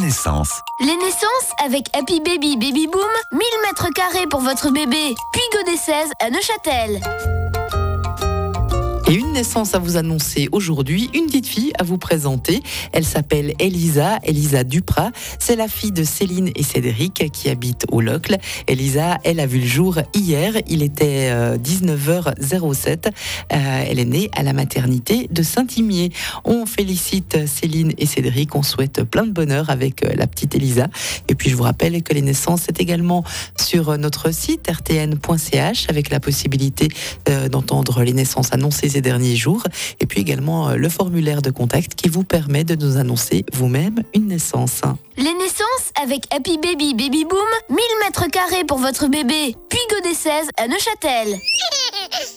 naissances. Les naissances avec Happy Baby Baby Boom, 1000 mètres carrés pour votre bébé. Puis Godet 16 à Neuchâtel. Et une naissance à vous annoncer aujourd'hui, une petite fille à vous présenter. Elle s'appelle Elisa Duprat. C'est la fille de Céline et Cédric qui habitent au Locle. Elisa, elle a vu le jour hier. Il était 19h07. Elle est née à la maternité de Saint-Imier. On félicite Céline et Cédric. On souhaite plein de bonheur avec la petite Elisa. Et puis je vous rappelle que les naissances, c'est également sur notre site rtn.ch avec la possibilité d'entendre les naissances annoncées ces derniers jours, et puis également le formulaire de contact qui vous permet de nous annoncer vous-même une naissance. Les naissances avec Happy Baby Baby Boom, 1000 mètres carrés pour votre bébé. Puis Godet 16 à Neuchâtel.